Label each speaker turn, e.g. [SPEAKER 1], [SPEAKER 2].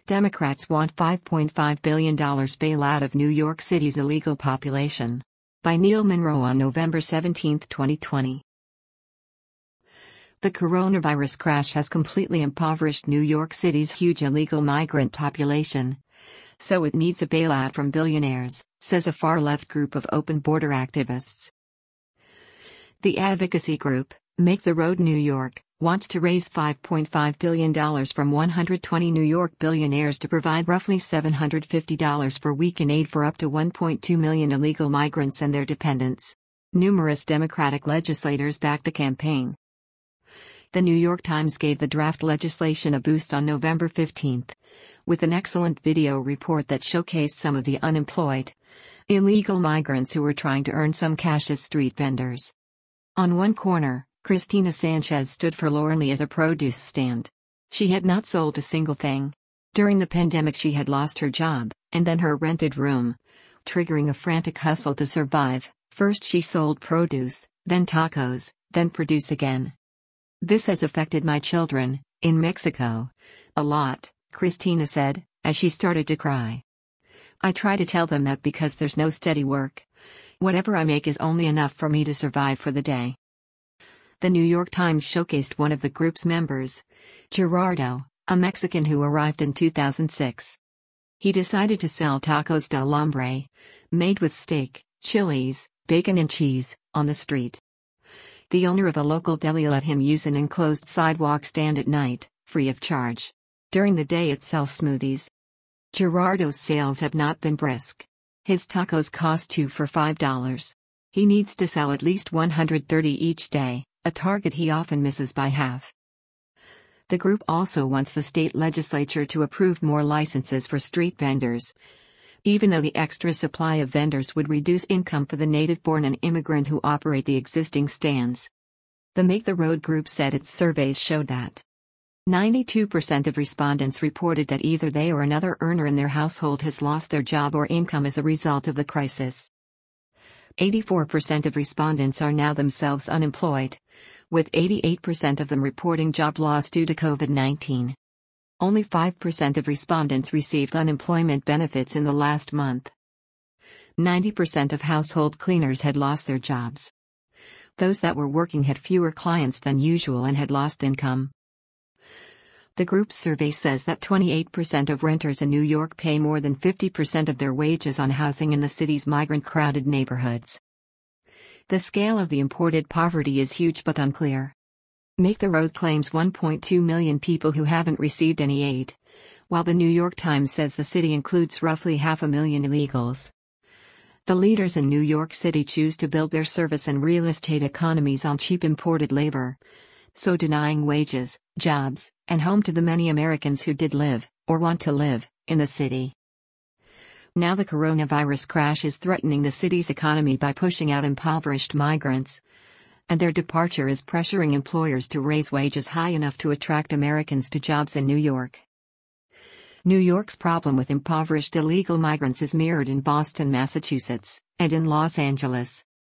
[SPEAKER 1] Democrats want $5.5 billion bailout of New York City's illegal population. By Neil Monroe on November 17, 2020. The coronavirus crash has completely impoverished New York City's huge illegal migrant population. So it needs a bailout from billionaires, says a far-left group of open border activists. The advocacy group, Make the Road New York, wants to raise $5.5 billion from 120 New York billionaires to provide roughly $750 per week in aid for up to 1.2 million illegal migrants and their dependents. Numerous Democratic legislators backed the campaign. The New York Times gave the draft legislation a boost on November 15, with an excellent video report that showcased some of the unemployed, illegal migrants who were trying to earn some cash as street vendors. On one corner, Cristina Sanchez stood forlornly at a produce stand. She had not sold a single thing. During the pandemic, she had lost her job, and then her rented room, triggering a frantic hustle to survive. First she sold produce, then tacos, then produce again. This has affected my children, in Mexico, a lot, Cristina said, as she started to cry. I try to tell them that because there's no steady work. Whatever I make is only enough for me to survive for the day. The New York Times showcased one of the group's members, Gerardo, a Mexican who arrived in 2006. He decided to sell tacos del hombre, made with steak, chilies, bacon and cheese, on the street. The owner of a local deli let him use an enclosed sidewalk stand at night, free of charge. During the day it sells smoothies. Gerardo's sales have not been brisk. His tacos cost $2 for $5. He needs to sell at least 130 each day, a target he often misses by half. The group also wants the state legislature to approve more licenses for street vendors, even though the extra supply of vendors would reduce income for the native-born and immigrant who operate the existing stands. The Make the Road group said its surveys showed that 92% of respondents reported that either they or another earner in their household has lost their job or income as a result of the crisis. 84% of respondents are now themselves unemployed, with 88% of them reporting job loss due to COVID-19. Only 5% of respondents received unemployment benefits in the last month. 90% of household cleaners had lost their jobs. Those that were working had fewer clients than usual and had lost income. The group's survey says that 28% of renters in New York pay more than 50% of their wages on housing in the city's migrant-crowded neighborhoods. The scale of the imported poverty is huge but unclear. Make the Road claims 1.2 million people who haven't received any aid, while the New York Times says the city includes roughly 500,000 illegals. The leaders in New York City choose to build their service and real estate economies on cheap imported labor, so denying wages, jobs, and home to the many Americans who did live, or want to live, in the city. Now the coronavirus crash is threatening the city's economy by pushing out impoverished migrants, and their departure is pressuring employers to raise wages high enough to attract Americans to jobs in New York. New York's problem with impoverished illegal migrants is mirrored in Boston, Massachusetts, and in Los Angeles.